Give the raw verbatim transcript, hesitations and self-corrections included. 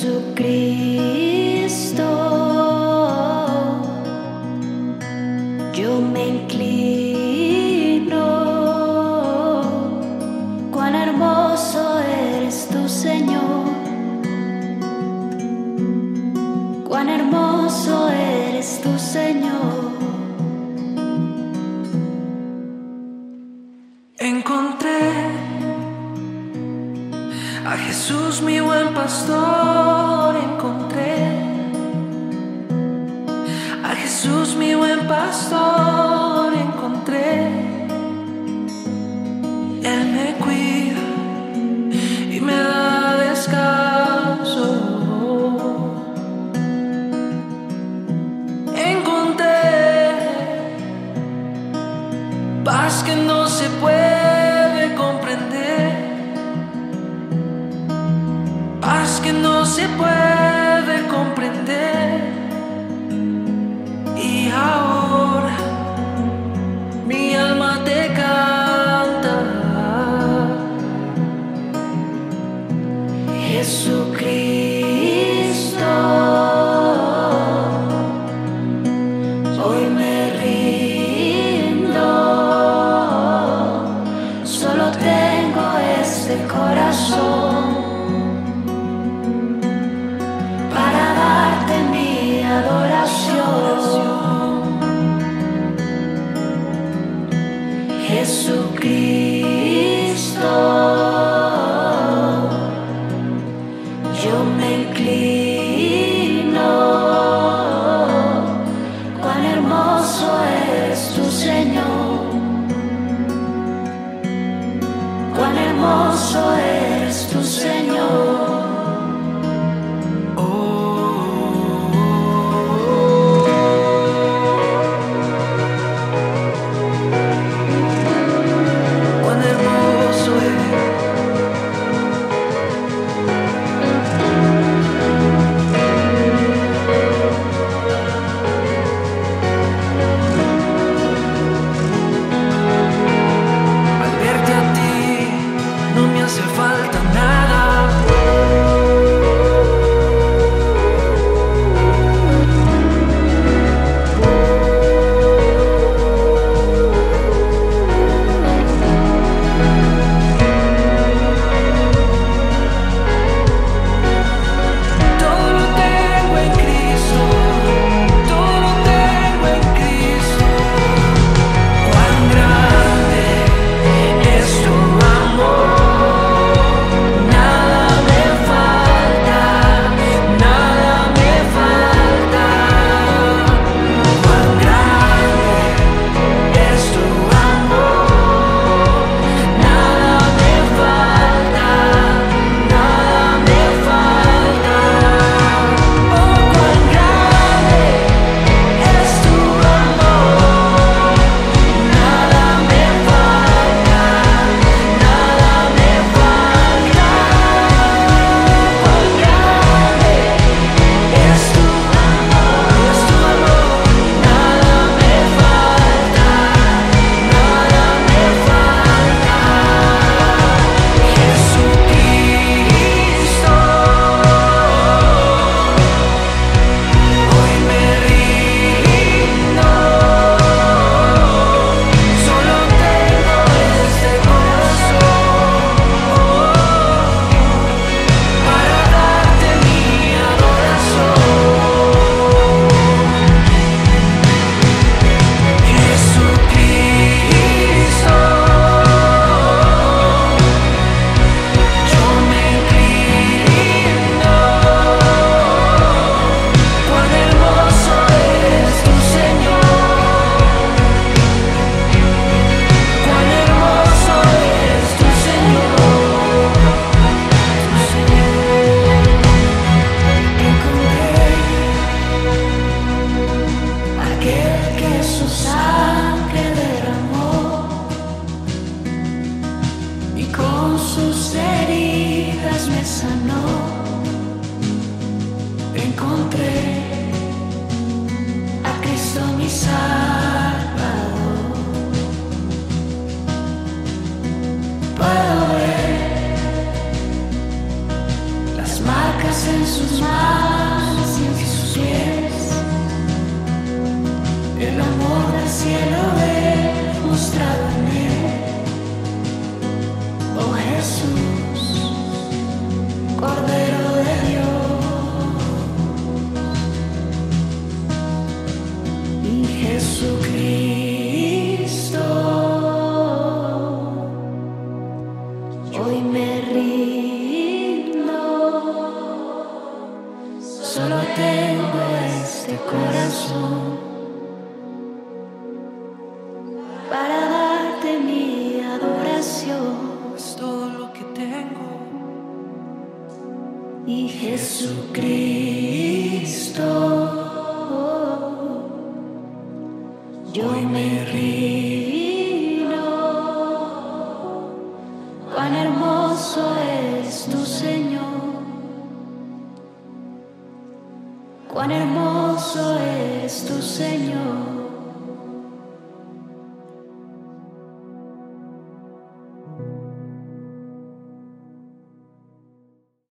Jesucristo, yo me inclino. Cuán hermoso eres tú, Señor. Cuán hermoso eres tú, Señor. Encontré a Jesús, mi buen pastor. Encontré a Jesús, mi buen pastor. Encontré, Él me cuida y me da descanso. Encontré paz que no se puede comprender, paz que no se puede comprender. Y ahora mi alma te canta, Jesucristo, hoy me rindo. Solo tengo este corazón para darte mi adoración. Jesucristo, yo me inclino. Cuán hermoso eres tú, Señor. Cuán hermoso eres tú, Señor. Cuán Jesucristo, yo me rindo. Cuán hermoso es tu Señor, cuán hermoso es tu Señor.